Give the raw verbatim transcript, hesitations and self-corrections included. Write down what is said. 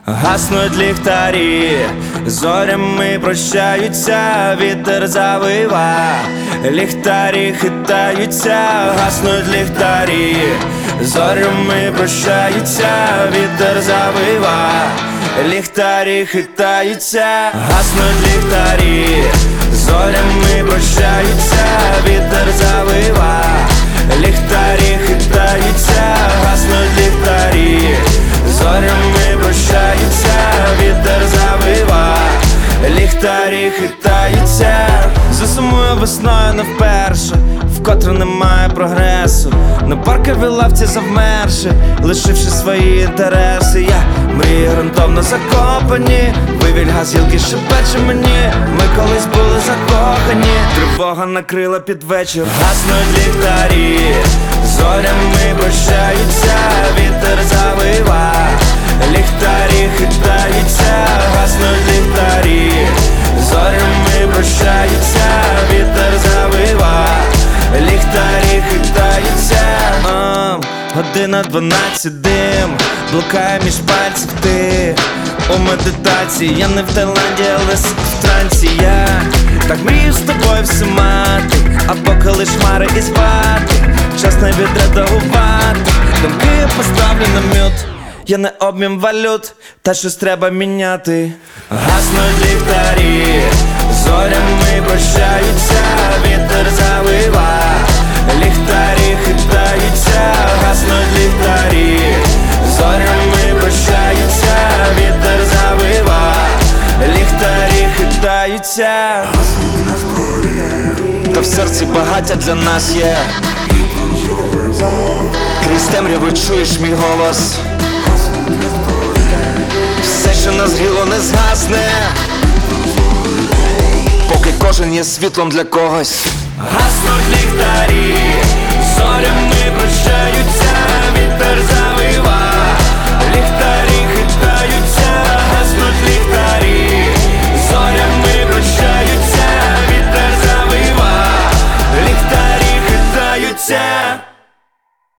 Гаснуть ліхтарі, зорями прощаються, вітер завива, ліхтарі хитаються, гаснуть ліхтарі, зорями прощаються, вітер завива, ліхтарі хитаються, гаснуть ліхтарі, зорями прощаються, вітер завива, ліхтарі хитаються, гаснуть ліхтарі, зорями прощаються, вітер завива, ліхтарі хитаються. Засумую весною не вперше, вкотре немає прогресу. На парковій лавці завмерши, лишивши свої інтереси. Я мрію грунтовно закопані, вивіль газілки шепече мені. Ми колись були закохані, тривога накрила під вечір. Гаснуть ліхтарі, зорями прощаються, вітер завива, ліхтарі хитаються, гаснуть ліхтарі, зорями прощаються, вітер завива, ліхтарі хитаються. Ам, Година дванадцять, дим блукає між пальців, ти у медитації. Я не в Таїланді, але в трансі. Я так мрію з тобою все мати, а поки лиш хмари і спати, час не відредагувати. Думки я поставлю на мют, я не обмін валют, та щось треба міняти. Гаснуть ліхтарі, зорями прощаються, вітер завива, ліхтарі хитаються, гаснуть ліхтарі, зорями прощаються, вітер завива, ліхтарі хитаються. Та в серці багаття для нас є, крізь темряву чуєш мій голос. Все, що назріло, не згасне, поки кожен є світлом для когось. Гаснуть ліхтарі, зорями прощаються,